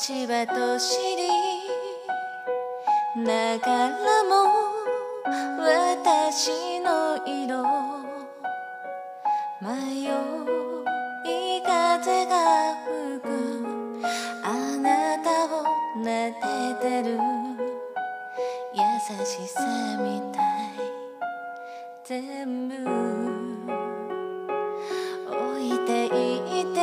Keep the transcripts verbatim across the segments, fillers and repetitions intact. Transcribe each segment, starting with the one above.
ちはと知りながらも私の色迷い風が吹くあなたを撫でてる優しさみたい全部置いていて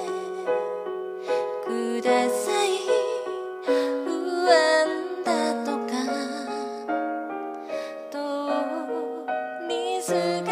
ください不安だとか通り過ぎ